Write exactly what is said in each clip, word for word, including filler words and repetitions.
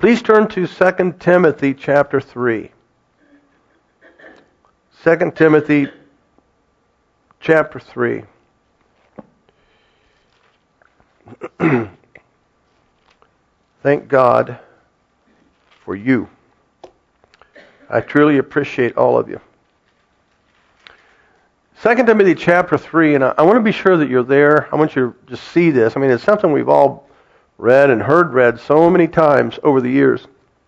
Please turn to Second Timothy chapter three. Second Timothy chapter three. Thank God for you. I truly appreciate all of you. Second Timothy chapter three, and I, I want to be sure that you're there. I want you to just see this. I mean, it's something we've all read and heard read so many times over the years.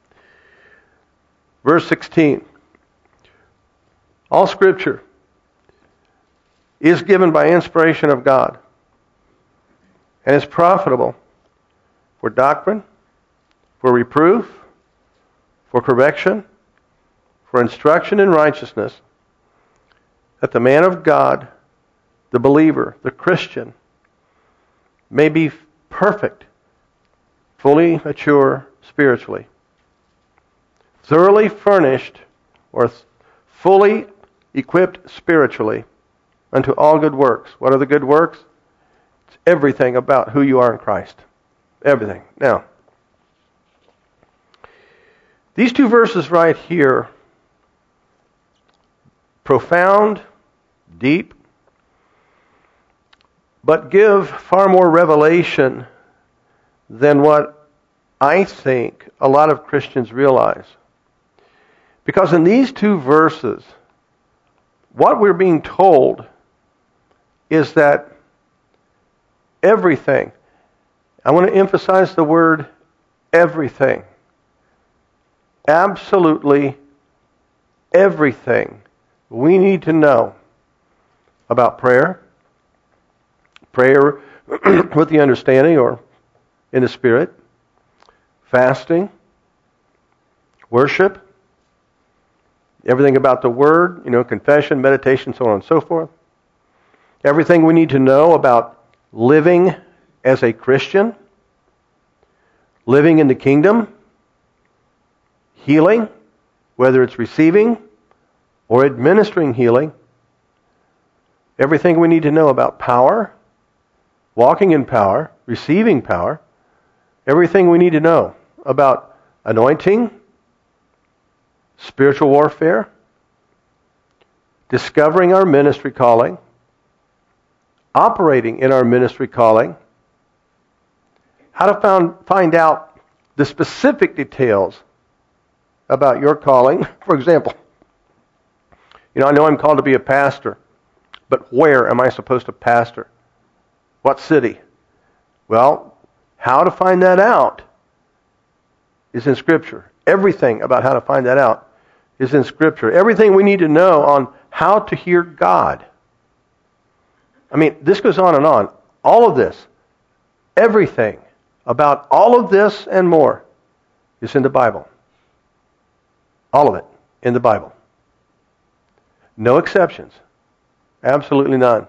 Verse sixteen. All Scripture is given by inspiration of God and is profitable for doctrine, for reproof, for correction, for instruction in righteousness, that the man of God, the believer, the Christian, may be perfect, fully mature spiritually, thoroughly furnished or fully equipped spiritually unto all good works. What are the good works? It's everything about who you are in Christ. Everything. Now, these two verses right here, profound, deep, but give far more revelation than what I think a lot of Christians realize. Because in these two verses, what we're being told is that everything, I want to emphasize the word everything, absolutely everything we need to know about prayer, prayer with the understanding or in the Spirit, fasting, worship, everything about the Word, you know, confession, meditation, so on and so forth. Everything we need to know about living as a Christian, living in the kingdom, healing, whether it's receiving or administering healing. Everything we need to know about power, walking in power, receiving power. Everything we need to know about anointing, spiritual warfare, discovering our ministry calling, operating in our ministry calling, how to found, find out the specific details about your calling. For example, you know, I know I'm called to be a pastor, but where am I supposed to pastor? What city? Well, how to find that out is in Scripture. Everything about how to find that out is in Scripture. Everything we need to know on how to hear God. I mean, this goes on and on. All of this, everything about all of this and more is in the Bible. All of it in the Bible. No exceptions. Absolutely none.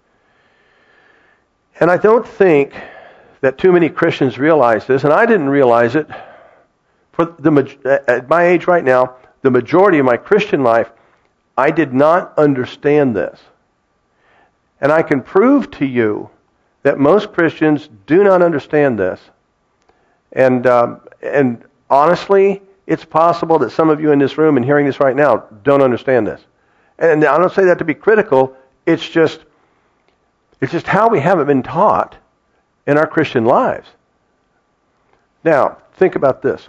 And I don't think that too many Christians realize this, and I didn't realize it. For the at my age right now, the majority of my Christian life, I did not understand this. And I can prove to you that most Christians do not understand this. And um, and honestly, it's possible that some of you in this room and hearing this right now don't understand this. And I don't say that to be critical. It's just it's just how we haven't been taught in our Christian lives. Now, think about this.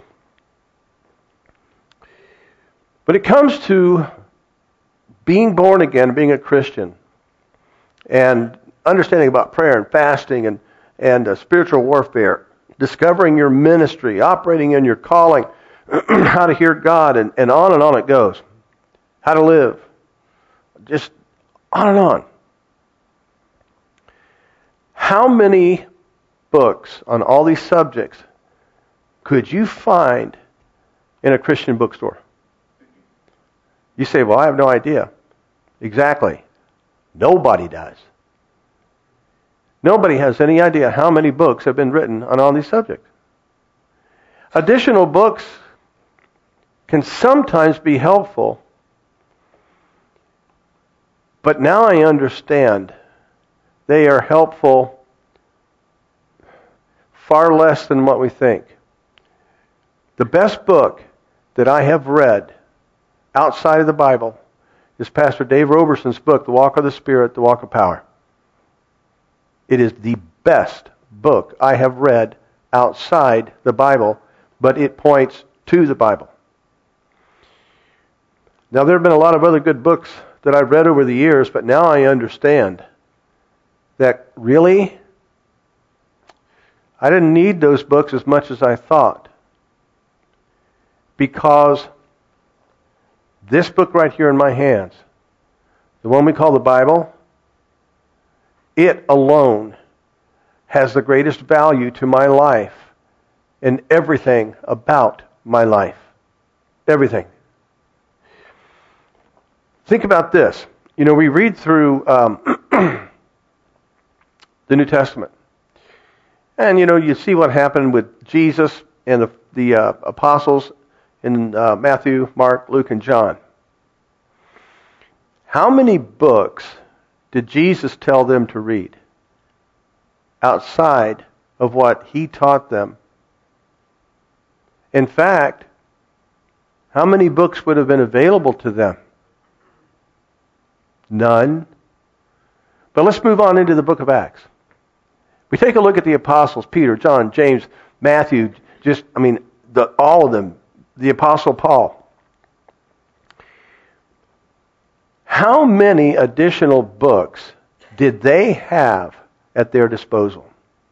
When it comes to being born again, being a Christian, and understanding about prayer and fasting and, and uh, spiritual warfare, discovering your ministry, operating in your calling, how to hear God, and, and on and on it goes. How to live. Just on and on. How many books on all these subjects could you find in a Christian bookstore? You say, well, I have no idea. Exactly. Nobody does. Nobody has any idea how many books have been written on all these subjects. Additional books can sometimes be helpful, but now I understand they are helpful far less than what we think. The best book that I have read outside of the Bible is Pastor Dave Roberson's book, The Walk of the Spirit, The Walk of Power. It is the best book I have read outside the Bible, but it points to the Bible. Now, there have been a lot of other good books that I've read over the years, but now I understand that really, I didn't need those books as much as I thought. Because this book right here in my hands, the one we call the Bible, it alone has the greatest value to my life and everything about my life. Everything. Think about this. You know, we read through um, the New Testament. And, you know, you see what happened with Jesus and the, the uh, apostles in uh, Matthew, Mark, Luke, and John. How many books did Jesus tell them to read outside of what he taught them? In fact, how many books would have been available to them? None. But let's move on into the book of Acts. We take a look at the apostles, Peter, John, James, Matthew, just, I mean, the, all of them, the apostle Paul. How many additional books did they have at their disposal?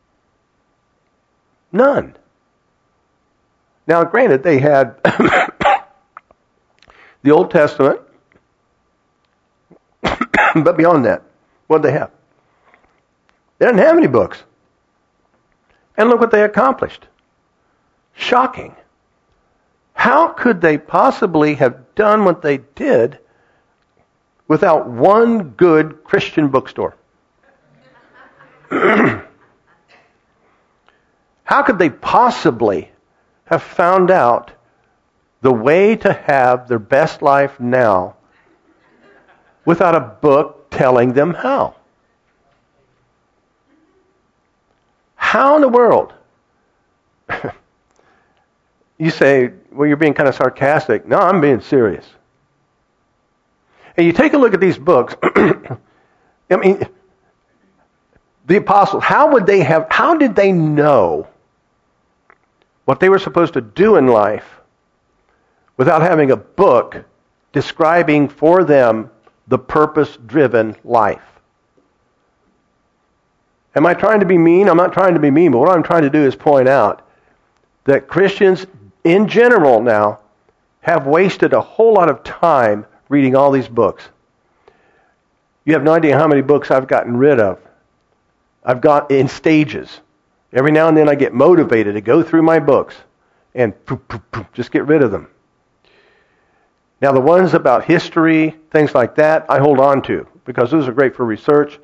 None. Now, granted, they had the Old Testament, but beyond that, what did they have? They didn't have any books. And look what they accomplished. Shocking. How could they possibly have done what they did without one good Christian bookstore? How could they possibly have found out the way to have their best life now without a book telling them how? How in the world? You say, well, you're being kind of sarcastic. No, I'm being serious. And you take a look at these books. I mean, the apostles, how would they have, how did they know what they were supposed to do in life without having a book describing for them the purpose-driven life? Am I trying to be mean? I'm not trying to be mean, but what I'm trying to do is point out that Christians in general now have wasted a whole lot of time reading all these books. You have no idea how many books I've gotten rid of. I've got in stages. Every now and then I get motivated to go through my books and poof, poof, poof, just get rid of them. Now the ones about history, things like that, I hold on to because those are great for research.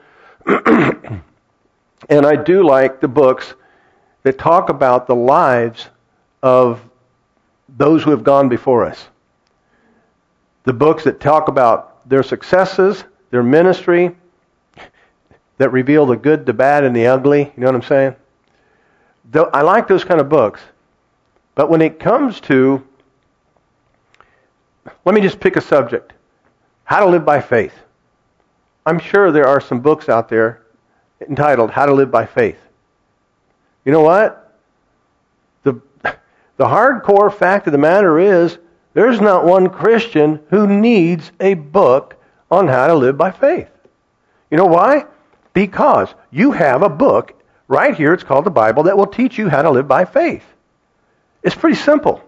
And I do like the books that talk about the lives of those who have gone before us. The books that talk about their successes, their ministry, that reveal the good, the bad, and the ugly. You know what I'm saying? I like those kind of books. But when it comes to, let me just pick a subject. How to live by faith. I'm sure there are some books out there entitled How to Live by Faith. You know what? The, the hardcore fact of the matter is there's not one Christian who needs a book on how to live by faith. You know why? Because you have a book right here, it's called the Bible, that will teach you how to live by faith. It's pretty simple.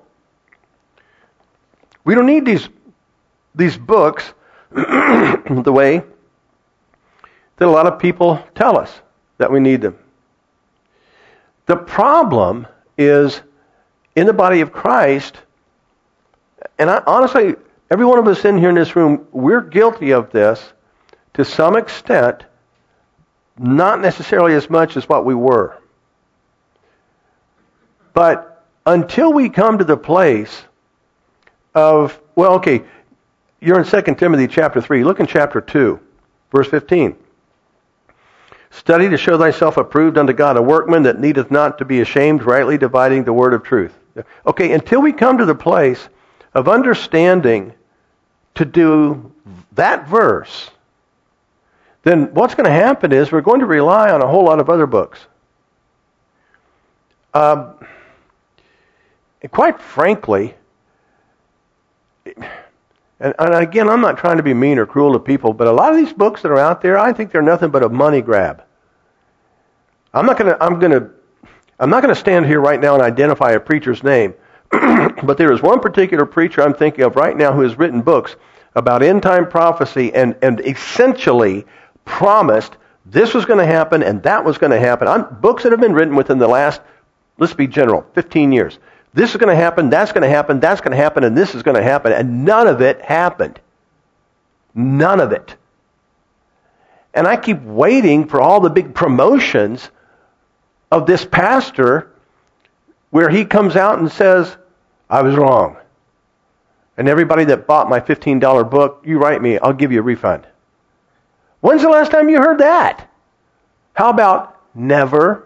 We don't need these, these books the way that a lot of people tell us that we need them. The problem is in the body of Christ, and I, honestly, every one of us in here in this room, we're guilty of this to some extent, not necessarily as much as what we were. But until we come to the place of, well, okay, you're in Second Timothy chapter three. Look in chapter two, verse fifteen. Study to show thyself approved unto God, a workman that needeth not to be ashamed, rightly dividing the word of truth. Okay, until we come to the place of understanding to do that verse, then what's going to happen is we're going to rely on a whole lot of other books. Um, and quite frankly, and, and again, I'm not trying to be mean or cruel to people, but a lot of these books that are out there, I think they're nothing but a money grab. I'm not going to. I'm going to. I'm not going to stand here right now and identify a preacher's name, but there is one particular preacher I'm thinking of right now who has written books about end-time prophecy and, and essentially promised this was going to happen and that was going to happen. I'm, books that have been written within the last, let's be general, fifteen years. This is going to happen, that's going to happen, that's going to happen, and this is going to happen, and none of it happened. None of it. And I keep waiting for all the big promotions of this pastor where he comes out and says, I was wrong. And everybody that bought my fifteen dollars book, you write me, I'll give you a refund. When's the last time you heard that? How about never?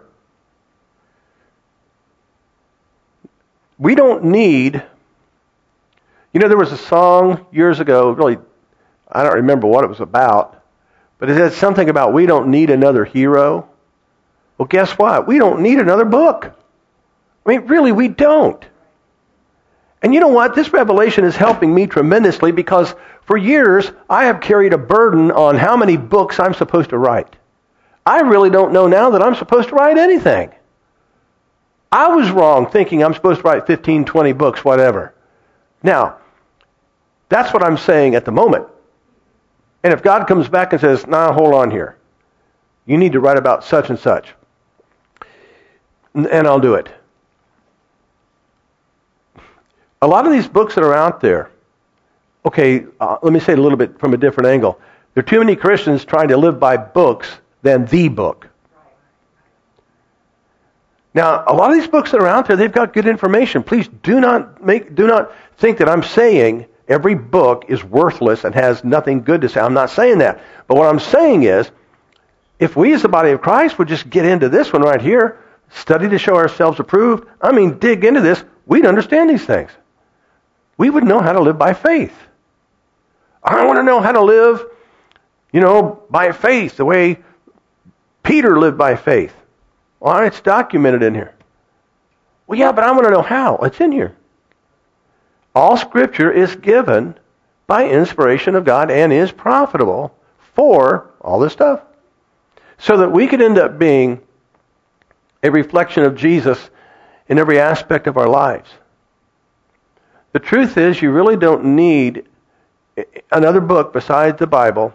We don't need, you know, there was a song years ago, really, I don't remember what it was about, but it said something about we don't need another hero. Well, guess what? We don't need another book. I mean, really, we don't. And you know what? This revelation is helping me tremendously because for years I have carried a burden on how many books I'm supposed to write. I really don't know now that I'm supposed to write anything. I was wrong thinking I'm supposed to write fifteen, twenty books, whatever. Now, that's what I'm saying at the moment. And if God comes back and says, nah, hold on here. You need to write about such and such. And I'll do it. A lot of these books that are out there, okay, uh, let me say it a little bit from a different angle. There are too many Christians trying to live by books than the book. Now, a lot of these books that are out there, they've got good information. Please do not make, do not think that I'm saying every book is worthless and has nothing good to say. I'm not saying that. But what I'm saying is, if we as the body of Christ would just get into this one right here, study to show ourselves approved, I mean, dig into this, we'd understand these things. We would know how to live by faith. I want to know how to live, you know, by faith, the way Peter lived by faith. Well, it's documented in here. Well, yeah, but I want to know how. It's in here. All Scripture is given by inspiration of God and is profitable for all this stuff. So that we could end up being a reflection of Jesus in every aspect of our lives. The truth is, you really don't need another book besides the Bible.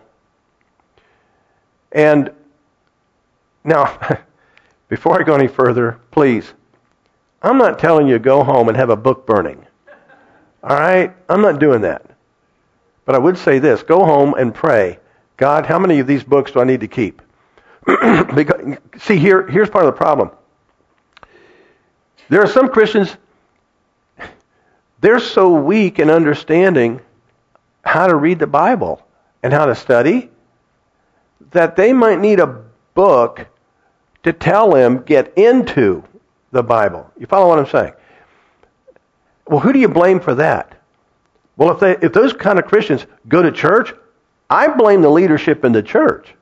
And now, before I go any further, please, I'm not telling you to go home and have a book burning. All right? I'm not doing that. But I would say this, go home and pray, God, how many of these books do I need to keep? Because, see, here, here's part of the problem. There are some Christians, they're so weak in understanding how to read the Bible and how to study that they might need a book to tell them get into the Bible. You follow what I'm saying? Well, who do you blame for that? Well, if they, if those kind of Christians go to church, I blame the leadership in the church.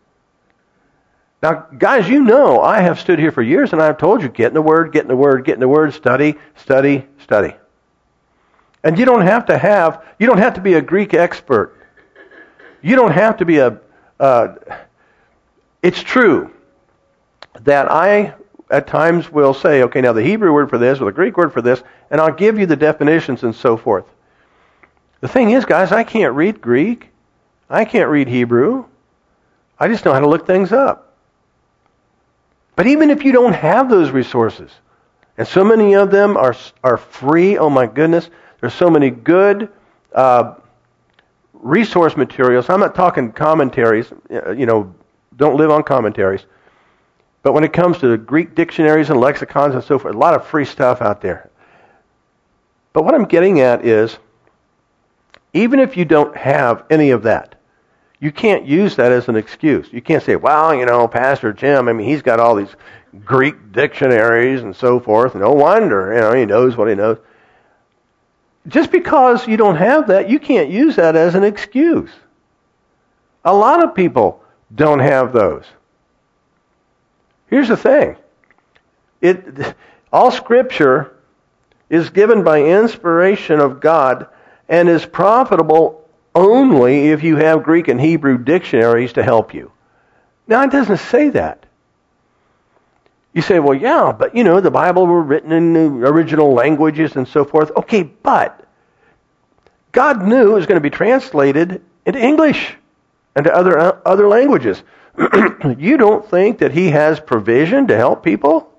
Now, guys, you know I have stood here for years and I've told you, get in the Word, get in the Word, get in the Word, study, study, study. And you don't have to have, you don't have to be a Greek expert. You don't have to be a, uh, it's true that I at times will say, okay, now the Hebrew word for this or the Greek word for this, and I'll give you the definitions and so forth. The thing is, guys, I can't read Greek. I can't read Hebrew. I just know how to look things up. But even if you don't have those resources, and so many of them are are free, oh my goodness, there's so many good uh, resource materials. I'm not talking commentaries, you know, don't live on commentaries. But when it comes to Greek dictionaries and lexicons and so forth, a lot of free stuff out there. But what I'm getting at is, even if you don't have any of that, You can't use that as an excuse. You can't say, well, you know, Pastor Jim, I mean, he's got all these Greek dictionaries and so forth. No wonder, you know, he knows what he knows. Just because you don't have that, you can't use that as an excuse. A lot of people don't have those. Here's the thing. It, all Scripture is given by inspiration of God and is profitable only if you have Greek and Hebrew dictionaries to help you. Now, it doesn't say that. You say, well, yeah, but, you know, the Bible were written in the original languages and so forth. Okay, but God knew it was going to be translated into English and to other uh, other languages. You don't think that He has provision to help people?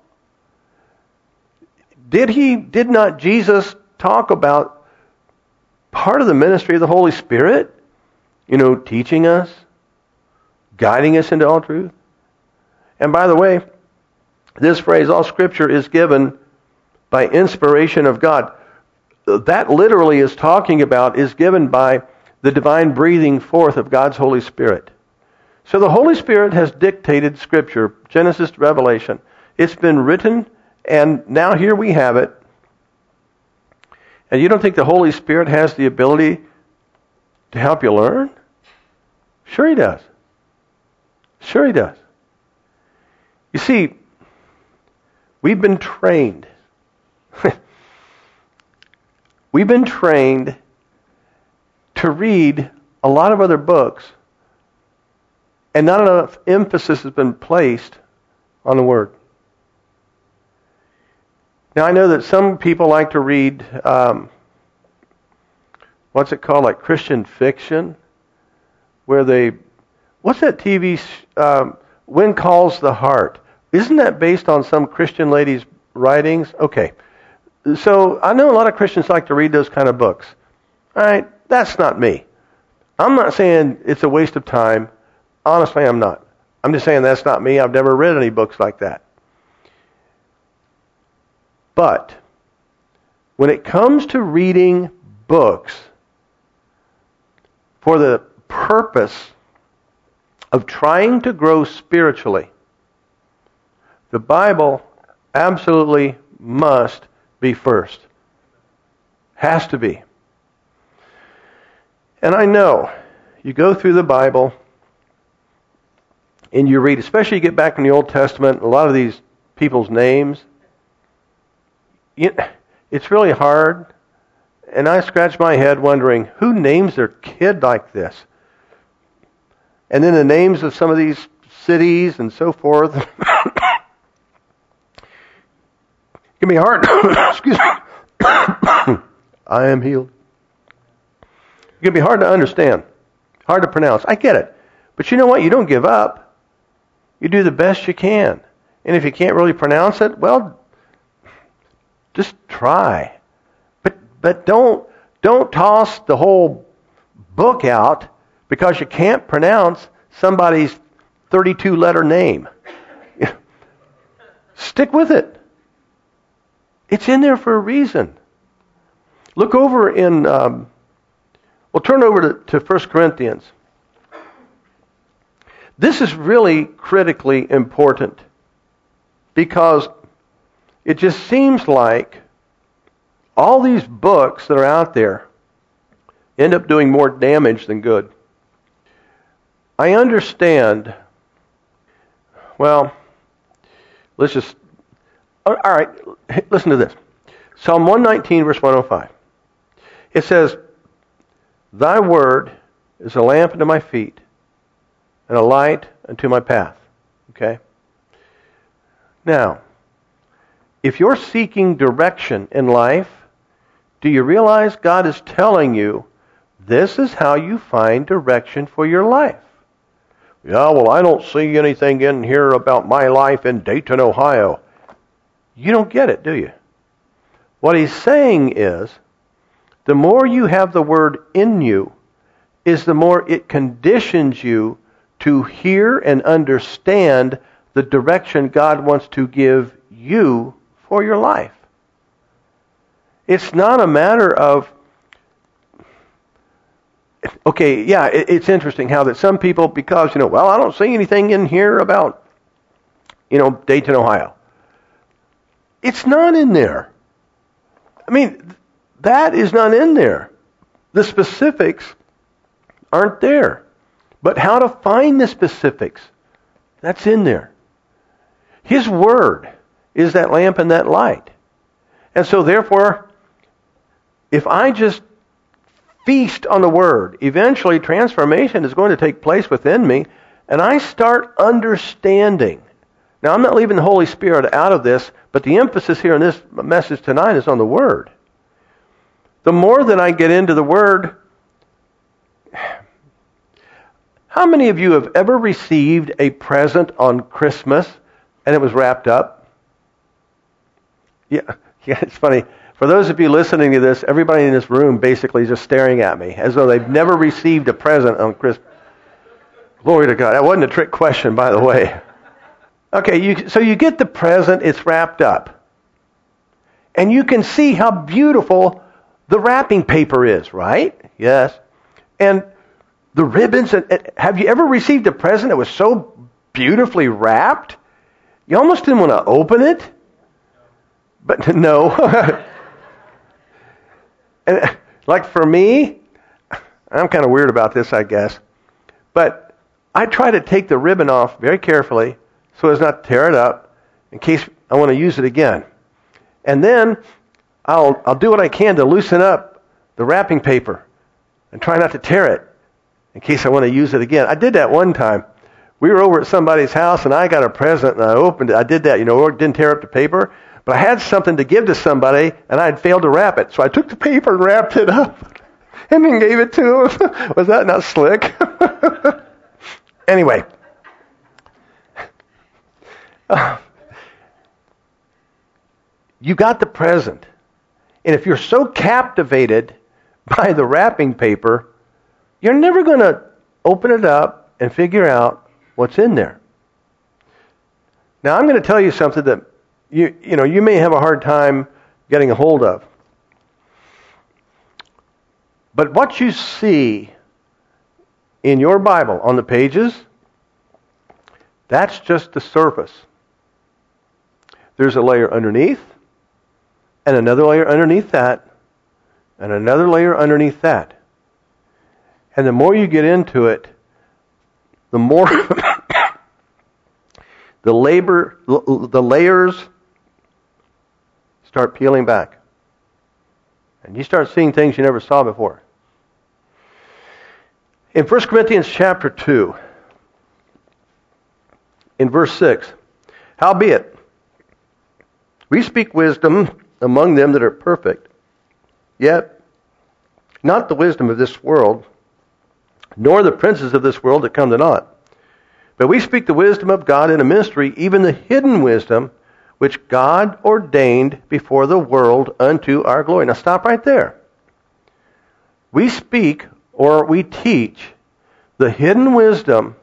Did He, did not Jesus talk about part of the ministry of the Holy Spirit, you know, teaching us, guiding us into all truth? And by the way, this phrase, all Scripture is given by inspiration of God. That literally is talking about, is given by the divine breathing forth of God's Holy Spirit. So the Holy Spirit has dictated Scripture, Genesis to Revelation. It's been written, and now here we have it. And you don't think the Holy Spirit has the ability to help you learn? Sure He does. Sure He does. You see, we've been trained. We've been trained to read a lot of other books, and not enough emphasis has been placed on the Word. Now, I know that some people like to read, um, what's it called, like Christian fiction, where they, what's that T V, um, When Calls the Heart? Isn't that based on some Christian lady's writings? Okay. So, I know a lot of Christians like to read those kind of books. All right, that's not me. I'm not saying it's a waste of time. Honestly, I'm not. I'm just saying that's not me. I've never read any books like that. But when it comes to reading books for the purpose of trying to grow spiritually, the Bible absolutely must be first. Has to be. And I know you go through the Bible and you read, especially you get back in the Old Testament, a lot of these people's names, you, it's really hard. And I scratch my head wondering, who names their kid like this? And then the names of some of these cities and so forth. It can be hard. Excuse me. I am healed. It can be hard to understand. Hard to pronounce. I get it. But you know what? You don't give up. You do the best you can. And if you can't really pronounce it, well, just try. But but don't don't toss the whole book out because you can't pronounce somebody's thirty-two letter name. Stick with it. It's in there for a reason. Look over in, um, well, turn over to, to First Corinthians. This is really critically important because it just seems like all these books that are out there end up doing more damage than good. I understand, well, let's just, all right, listen to this. Psalm one nineteen, verse one oh five. It says, Thy word is a lamp unto my feet and a light unto my path. Okay? Now, if you're seeking direction in life, do you realize God is telling you this is how you find direction for your life? Yeah, well, I don't see anything in here about my life in Dayton, Ohio. You don't get it, do you? What he's saying is, the more you have the word in you, is the more it conditions you to hear and understand the direction God wants to give you for your life. It's not a matter of, Okay, yeah, it, it's interesting how that some people, because, you know, well, I don't see anything in here about, you know, Dayton, Ohio. It's not in there. I mean, that is not in there. The specifics aren't there. But how to find the specifics, that's in there. His Word is that lamp and that light. And so therefore, if I just feast on the Word, eventually transformation is going to take place within me, and I start understanding. Now, I'm not leaving the Holy Spirit out of this, but the emphasis here in this message tonight is on the Word. The more that I get into the Word, how many of you have ever received a present on Christmas and it was wrapped up? Yeah, yeah, it's funny. For those of you listening to this, everybody in this room basically is just staring at me as though they've never received a present on Christmas. Glory to God. That wasn't a trick question, by the way. Okay, you, so you get the present, it's wrapped up. And you can see how beautiful the wrapping paper is, right? Yes. And the ribbons. And, have you ever received a present that was so beautifully wrapped? You almost didn't want to open it. But no. And like for me, I'm kind of weird about this, I guess. But I try to take the ribbon off very carefully so as not to tear it up in case I want to use it again. And then I'll I'll do what I can to loosen up the wrapping paper and try not to tear it in case I want to use it again. I did that one time. We were over at somebody's house and I got a present and I opened it. I did that, you know, didn't tear up the paper. But I had something to give to somebody, and I had failed to wrap it. So I took the paper and wrapped it up, and then gave it to him. Was that not slick? Anyway. Uh, you got the present. And if you're so captivated by the wrapping paper, you're never going to open it up and figure out what's in there. Now, I'm going to tell you something that You, you know, you may have a hard time getting a hold of. But what you see in your Bible on the pages, that's just the surface. There's a layer underneath, and another layer underneath that, and another layer underneath that. And the more you get into it, the more the labor, the layers start peeling back. And you start seeing things you never saw before. In First Corinthians chapter two, in verse six, howbeit, we speak wisdom among them that are perfect, yet not the wisdom of this world, nor the princes of this world that come to naught. But we speak the wisdom of God in a mystery, even the hidden wisdom, which God ordained before the world unto our glory. Now stop right there. We speak or we teach the hidden wisdom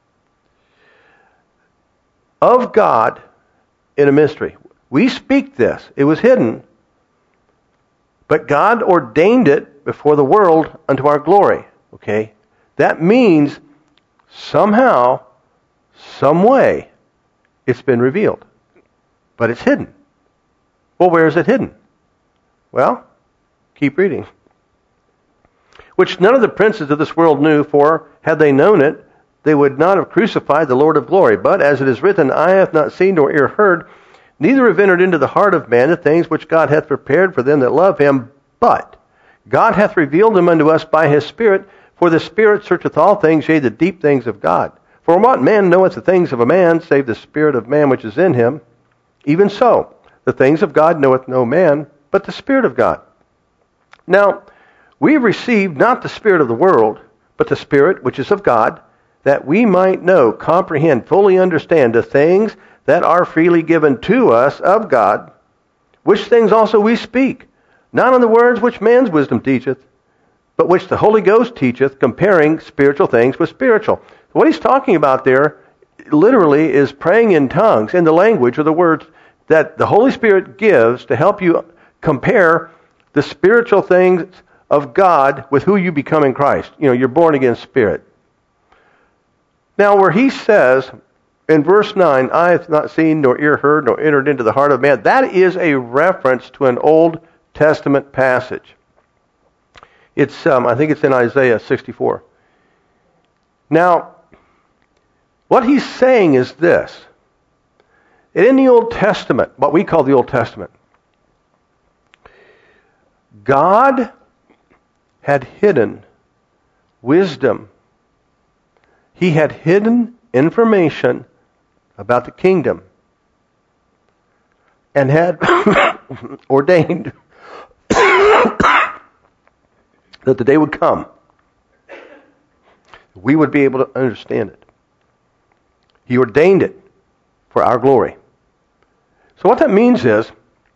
of God in a mystery. We speak this. It was hidden, but God ordained it before the world unto our glory. Okay? That means somehow, some way, it's been revealed. But it's hidden. Well, where is it hidden? Well, keep reading. Which none of the princes of this world knew, for had they known it, they would not have crucified the Lord of glory. But as it is written, eye hath not seen nor ear heard, neither have entered into the heart of man the things which God hath prepared for them that love him. But God hath revealed them unto us by his Spirit, for the Spirit searcheth all things, yea, the deep things of God. For what man knoweth the things of a man, save the spirit of man which is in him? Even so, the things of God knoweth no man, but the Spirit of God. Now, we have received not the spirit of the world, but the Spirit which is of God, that we might know, comprehend, fully understand the things that are freely given to us of God, which things also we speak, not on the words which man's wisdom teacheth, but which the Holy Ghost teacheth, comparing spiritual things with spiritual. What he's talking about there literally is praying in tongues in the language or the words that the Holy Spirit gives to help you compare the spiritual things of God with who you become in Christ. You know, you're born again spirit. Now, where he says in verse nine, eye hath not seen, nor ear heard, nor entered into the heart of man, that is a reference to an Old Testament passage. It's, um, I think it's in Isaiah sixty-four. Now, what he's saying is this. In the Old Testament, what we call the Old Testament, God had hidden wisdom. He had hidden information about the kingdom and had ordained that the day would come we would be able to understand it. He ordained it for our glory. So what that means is,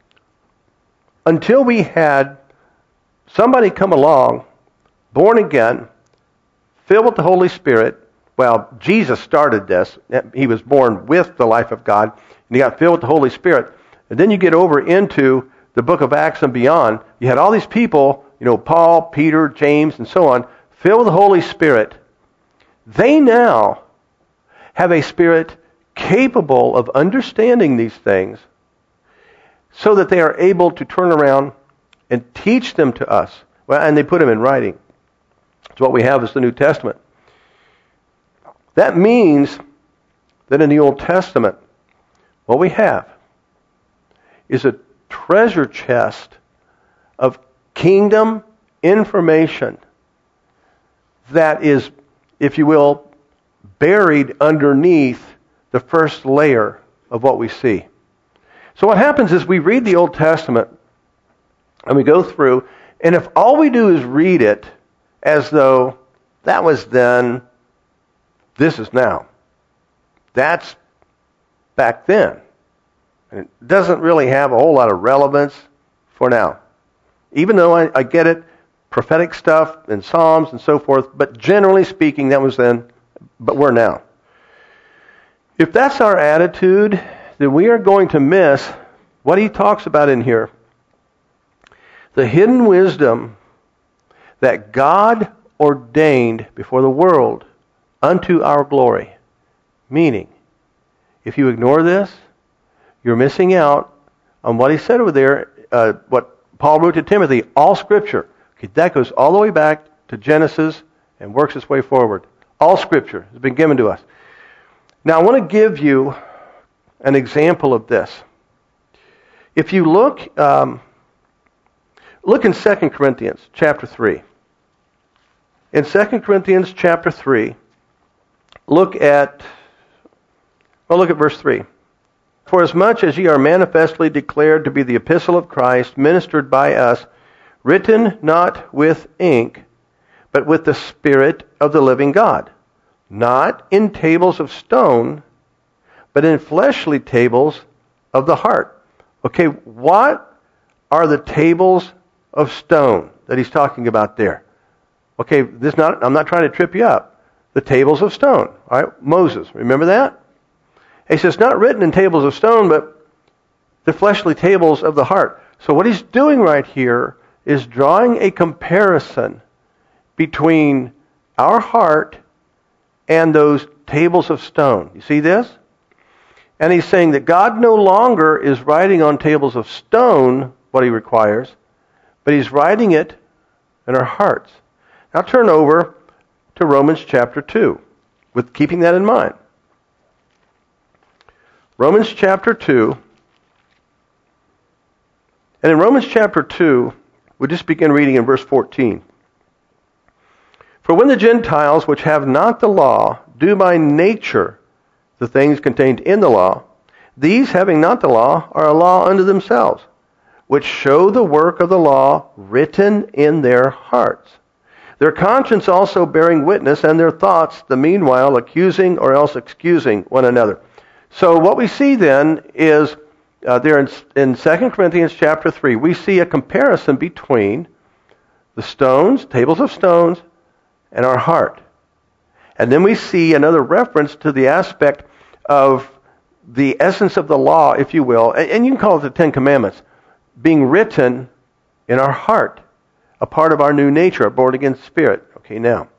until we had somebody come along, born again, filled with the Holy Spirit, well, Jesus started this. He was born with the life of God, and he got filled with the Holy Spirit. And then you get over into the book of Acts and beyond. You had all these people, you know, Paul, Peter, James, and so on, filled with the Holy Spirit. They now have a spirit capable of understanding these things so that they are able to turn around and teach them to us. Well, and they put them in writing. So what we have is the New Testament. That means that in the Old Testament, what we have is a treasure chest of kingdom information that is, if you will, buried underneath the first layer of what we see. So what happens is we read the Old Testament and we go through, and if all we do is read it as though that was then, this is now. That's back then. And it doesn't really have a whole lot of relevance for now. Even though I, I get it, prophetic stuff and Psalms and so forth, but generally speaking, that was then, but we're now. If that's our attitude, then we are going to miss what he talks about in here. The hidden wisdom that God ordained before the world unto our glory. Meaning, if you ignore this, you're missing out on what he said over there, uh, what Paul wrote to Timothy, all Scripture. Okay, that goes all the way back to Genesis and works its way forward. All Scripture has been given to us. Now, I want to give you an example of this. If you look, um, look in Second Corinthians chapter three. In Second Corinthians chapter three, look at, well, look at verse three. For as much as ye are manifestly declared to be the epistle of Christ, ministered by us, written not with ink, but with the Spirit of the living God, not in tables of stone, but in fleshly tables of the heart. Okay, what are the tables of stone that he's talking about there? Okay, this not I'm not trying to trip you up. The tables of stone. All right, Moses, remember that? He says, not written in tables of stone, but the fleshly tables of the heart. So what he's doing right here is drawing a comparison between our heart and those tables of stone. You see this? And he's saying that God no longer is writing on tables of stone what he requires, but he's writing it in our hearts. Now turn over to Romans chapter two, with keeping that in mind. Romans chapter two. And in Romans chapter two, we'll just begin reading in verse fourteen. For when the Gentiles, which have not the law, do by nature the things contained in the law, these, having not the law, are a law unto themselves, which show the work of the law written in their hearts. Their conscience also bearing witness, and their thoughts the meanwhile accusing or else excusing one another. So what we see then is, uh, there in, in Second Corinthians chapter three, we see a comparison between the stones, tables of stones, and our heart. And then we see another reference to the aspect of the essence of the law, if you will, and, and you can call it the Ten Commandments, being written in our heart. a part of our new nature, our born again spirit. Okay, now.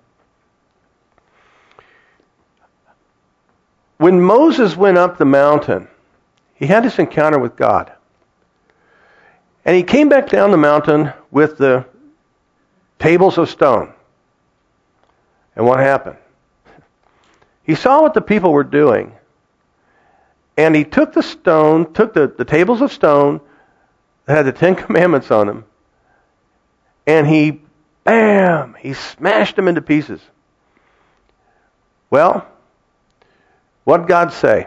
When Moses went up the mountain, he had this encounter with God. And he came back down the mountain with the tables of stone. And what happened? He saw what the people were doing. And he took the stone, took the, the tables of stone that had the Ten Commandments on them, and he, bam, he smashed them into pieces. Well, what did God say?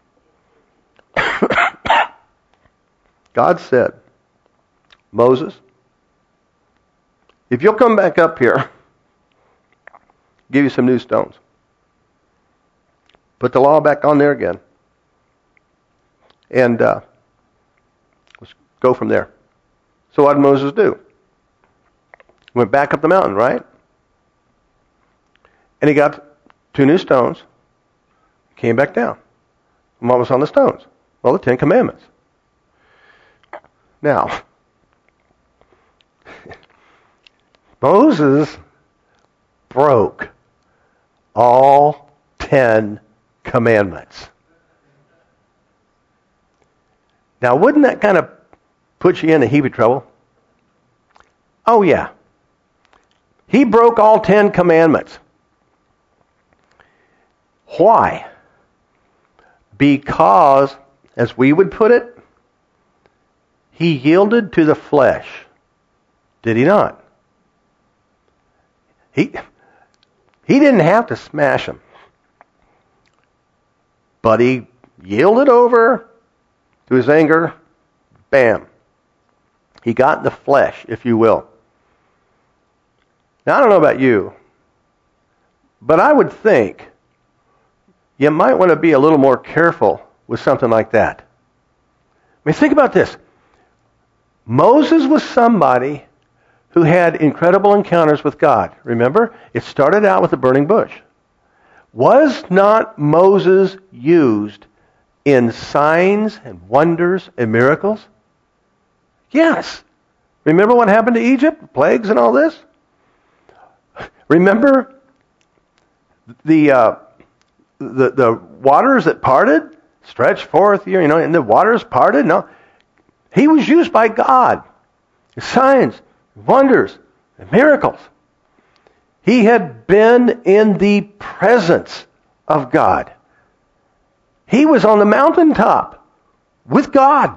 God said, Moses, if you'll come back up here, I'll give you some new stones. Put the law back on there again. And uh, let's go from there. So what did Moses do? Went back up the mountain, right? And he got two new stones. Came back down. And what was on the stones? Well, the Ten Commandments. Now, Moses broke all ten commandments. Now, wouldn't that kind of put you in a heap of trouble? Oh, yeah. He broke all ten commandments. Why? Because, as we would put it, he yielded to the flesh. Did he not? He, he didn't have to smash them. But he yielded over to his anger. Bam. He got in the flesh, if you will. Now, I don't know about you, but I would think you might want to be a little more careful with something like that. I mean, think about this. Moses was somebody who had incredible encounters with God. Remember? It started out with a burning bush. Was not Moses used in signs and wonders and miracles? Yes. Remember what happened to Egypt? Plagues and all this? Remember the uh, the the waters that parted, stretched forth, you know, and the waters parted? No. He was used by God. Signs, wonders, and miracles. He had been in the presence of God. He was on the mountaintop with God.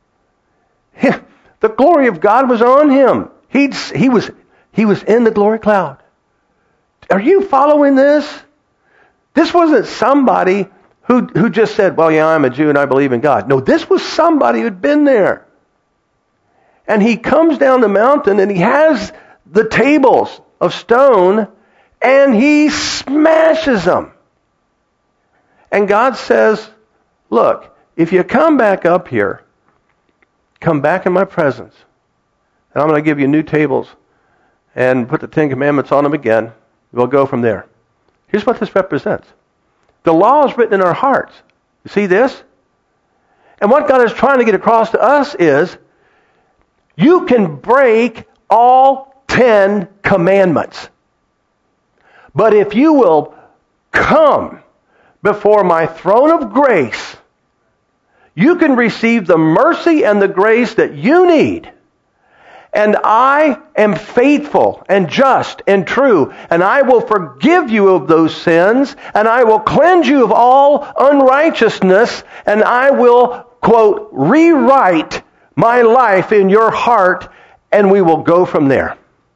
The glory of God was on him. He'd, he was he was in the glory cloud. Are you following this? This wasn't somebody who who just said, well, yeah, I'm a Jew and I believe in God. No, this was somebody who'd been there. And he comes down the mountain and he has the tables of stone and he smashes them. And God says, look, if you come back up here, come back in my presence, and I'm going to give you new tables and put the Ten Commandments on them again. We'll go from there. Here's what this represents. The law is written in our hearts. You see this? And what God is trying to get across to us is, you can break all ten commandments. But if you will come before my throne of grace, you can receive the mercy and the grace that you need. And I am faithful and just and true, and I will forgive you of those sins, and I will cleanse you of all unrighteousness, and I will, quote, rewrite my life in your heart, and we will go from there.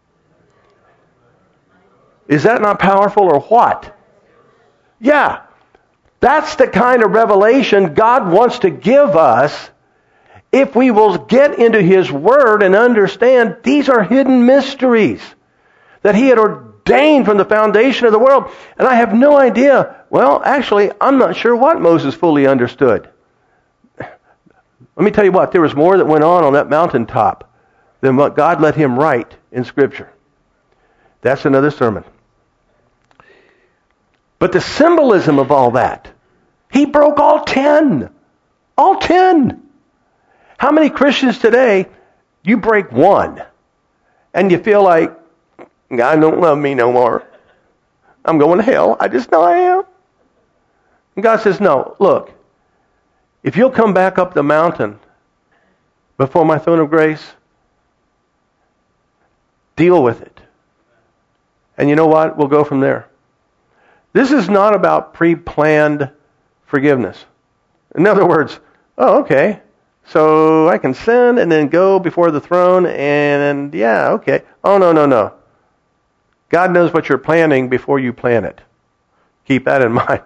Is that not powerful or what? Yeah. That's the kind of revelation God wants to give us if we will get into His Word and understand these are hidden mysteries that He had ordained from the foundation of the world. And I have no idea. Well, actually, I'm not sure what Moses fully understood. Let me tell you what, there was more that went on on that mountaintop than what God let him write in Scripture. That's another sermon. But the symbolism of all that, he broke all ten. All ten. How many Christians today, you break one, and you feel like, God don't love me no more. I'm going to hell. I just know I am. And God says, no, look, if you'll come back up the mountain before my throne of grace, deal with it. And you know what? We'll go from there. This is not about pre-planned forgiveness. In other words, oh, okay, so I can sin and then go before the throne and, yeah, okay. Oh, no, no, no. God knows what you're planning before you plan it. Keep that in mind.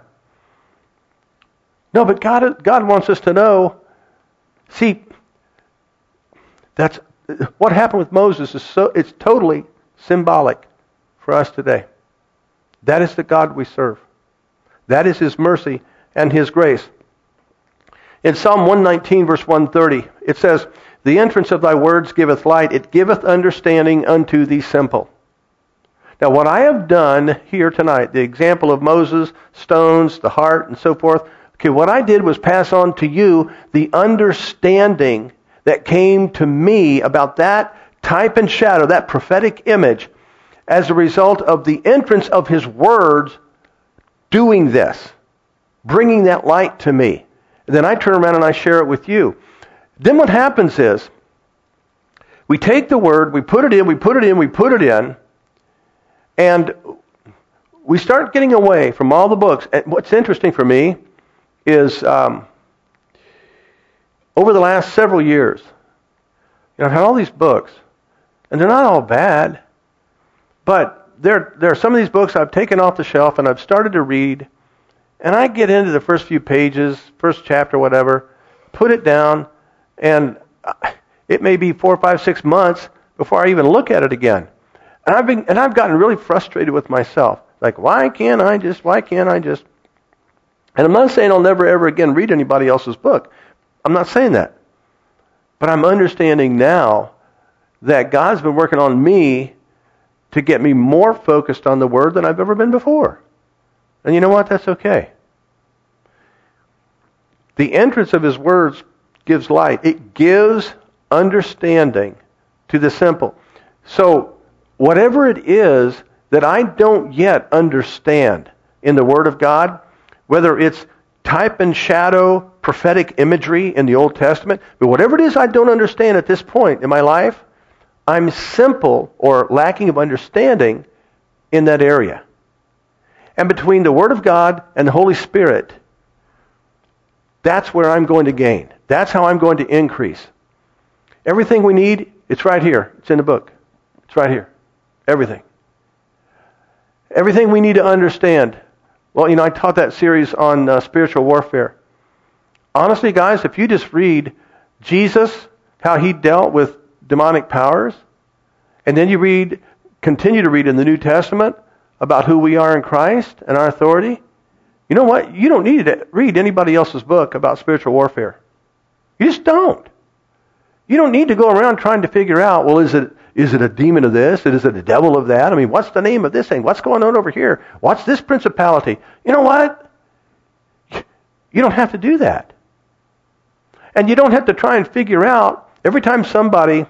No, but God, God wants us to know, see, that's what happened with Moses is so it's totally symbolic for us today. That is the God we serve. That is His mercy and His grace. In Psalm one nineteen, verse one thirty, it says, the entrance of thy words giveth light, it giveth understanding unto the simple. Now, what I have done here tonight, the example of Moses, stones, the heart, and so forth, okay, what I did was pass on to you the understanding that came to me about that type and shadow, that prophetic image, as a result of the entrance of His words doing this, bringing that light to me. And then I turn around and I share it with you. Then what happens is, we take the Word, we put it in, we put it in, we put it in, and we start getting away from all the books. And what's interesting for me is um, over the last several years, you know, I've had all these books, and they're not all bad, but there, there are some of these books I've taken off the shelf and I've started to read, and I get into the first few pages, first chapter, whatever, put it down, and it may be four, five, six months before I even look at it again. And I've been, and I've gotten really frustrated with myself. Like, why can't I just, why can't I just? And I'm not saying I'll never ever again read anybody else's book. I'm not saying that. But I'm understanding now that God's been working on me to get me more focused on the Word than I've ever been before. And you know what? That's okay. The entrance of His words gives light. It gives understanding to the simple. So, whatever it is that I don't yet understand in the Word of God, whether it's type and shadow, prophetic imagery in the Old Testament, but whatever it is I don't understand at this point in my life, I'm simple or lacking of understanding in that area. And between the Word of God and the Holy Spirit, that's where I'm going to gain. That's how I'm going to increase. Everything we need, it's right here. It's in the book. It's right here. Everything. Everything we need to understand. Well, you know, I taught that series on uh, spiritual warfare. Honestly, guys, if you just read Jesus, how He dealt with demonic powers, and then you read, continue to read in the New Testament about who we are in Christ and our authority, you know what? You don't need to read anybody else's book about spiritual warfare. You just don't. You don't need to go around trying to figure out, well, is it is it a demon of this? Is it a devil of that? I mean, what's the name of this thing? What's going on over here? What's this principality? You know what? You don't have to do that. And you don't have to try and figure out, every time somebody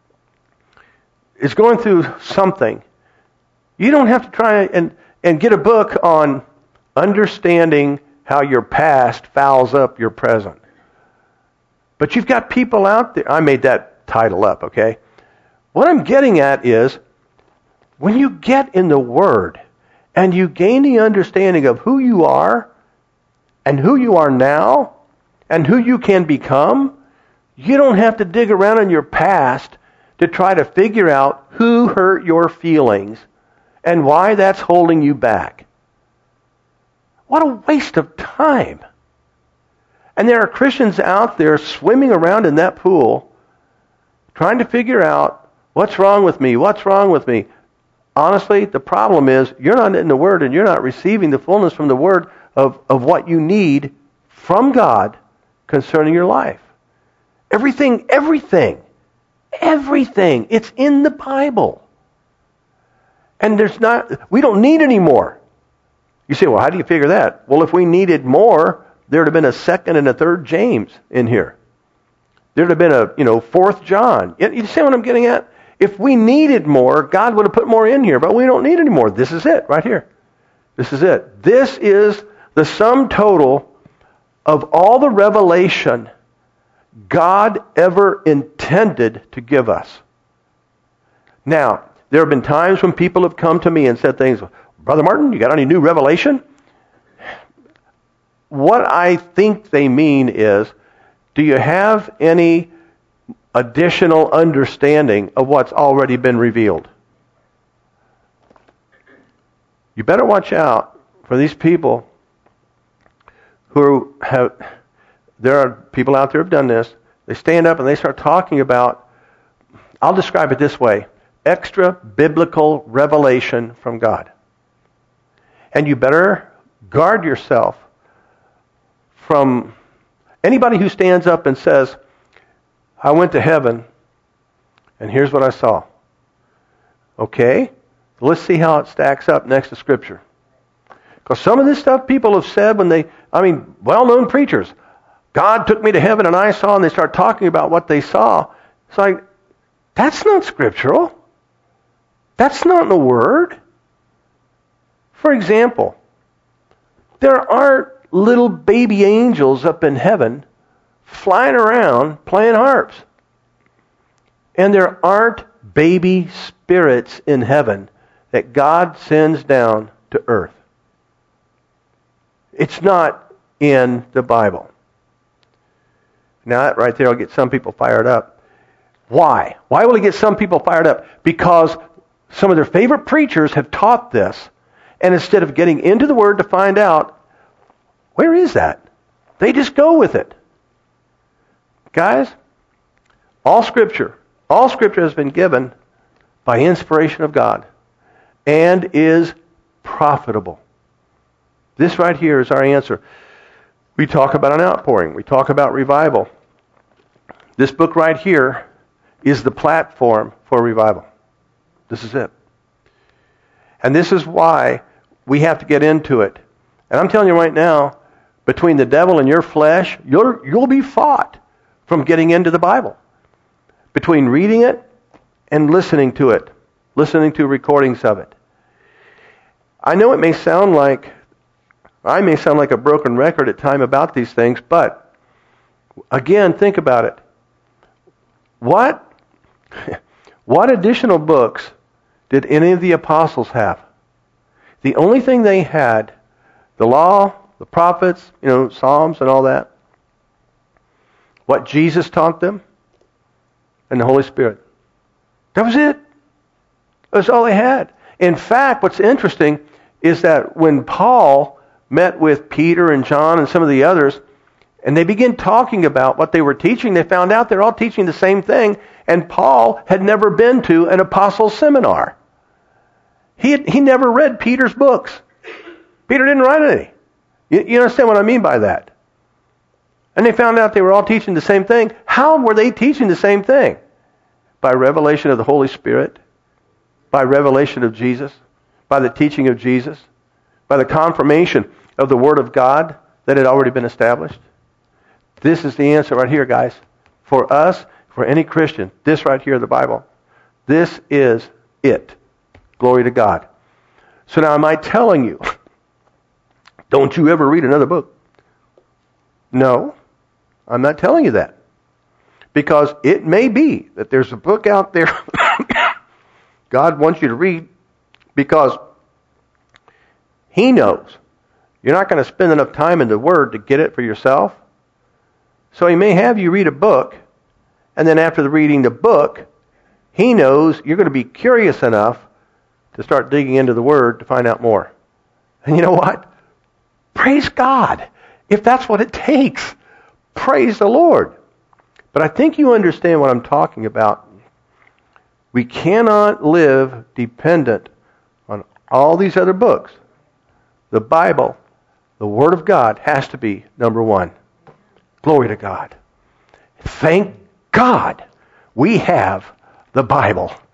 is going through something, you don't have to try and, and get a book on understanding how your past fouls up your present. But you've got people out there. I made that title up, okay? What I'm getting at is, when you get in the Word and you gain the understanding of who you are and who you are now and who you can become, you don't have to dig around in your past to try to figure out who hurt your feelings and why that's holding you back. What a waste of time. And there are Christians out there swimming around in that pool trying to figure out, what's wrong with me? What's wrong with me? Honestly, the problem is you're not in the Word and you're not receiving the fullness from the Word of, of what you need from God concerning your life. Everything, everything, everything, it's in the Bible. And there's not, we don't need any more. You say, well, how do you figure that? Well, if we needed more, there would have been a second and a third James in here. There would have been a, you know, fourth John. You see what I'm getting at? If we needed more, God would have put more in here, but we don't need any more. This is it, right here. This is it. This is the sum total of all the revelation God ever intended to give us. Now, there have been times when people have come to me and said things, Brother Martin, you got any new revelation? What I think they mean is, do you have any additional understanding of what's already been revealed? You better watch out for these people who have, there are people out there who have done this. They stand up and they start talking about, I'll describe it this way, extra biblical revelation from God. And you better guard yourself from anybody who stands up and says, I went to heaven and here's what I saw. Okay, let's see how it stacks up next to Scripture. Because some of this stuff people have said when they, I mean, well-known preachers, God took me to heaven and I saw, and they start talking about what they saw. It's like, that's not scriptural. That's not in the Word. For example, there aren't little baby angels up in heaven flying around playing harps. And there aren't baby spirits in heaven that God sends down to earth. It's not in the Bible. Now, that right there will get some people fired up. Why? Why will it get some people fired up? Because some of their favorite preachers have taught this, and instead of getting into the Word to find out, where is that? They just go with it. Guys, all Scripture, all Scripture has been given by inspiration of God and is profitable. This right here is our answer. We talk about an outpouring. We talk about revival. This book right here is the platform for revival. This is it. And this is why we have to get into it. And I'm telling you right now, between the devil and your flesh, you'll, you'll be fought from getting into the Bible. Between reading it and listening to it. Listening to recordings of it. I know it may sound like, I may sound like a broken record at times about these things, but again, think about it. What, what additional books did any of the apostles have? The only thing they had, the law, the prophets, you know, Psalms and all that. What Jesus taught them, and the Holy Spirit. That was it. That's all they had. In fact, what's interesting is that when Paul met with Peter and John and some of the others, and they began talking about what they were teaching, they found out they're all teaching the same thing, and Paul had never been to an apostles' seminar. He had, he never read Peter's books. Peter didn't write any. You, you understand what I mean by that? And they found out they were all teaching the same thing. How were they teaching the same thing? By revelation of the Holy Spirit, by revelation of Jesus, by the teaching of Jesus, by the confirmation of the Word of God that had already been established. This is the answer right here, guys. For us, for any Christian, this right here, the Bible. This is it. Glory to God. So now am I telling you, don't you ever read another book? No, I'm not telling you that. Because it may be that there's a book out there God wants you to read because He knows you're not going to spend enough time in the Word to get it for yourself. So He may have you read a book, and then after the reading the book, He knows you're going to be curious enough to start digging into the Word to find out more. And you know what? Praise God. If that's what it takes, praise the Lord. But I think you understand what I'm talking about. We cannot live dependent on all these other books. The Bible, the Word of God, has to be number one. Glory to God. Thank God we have the Bible.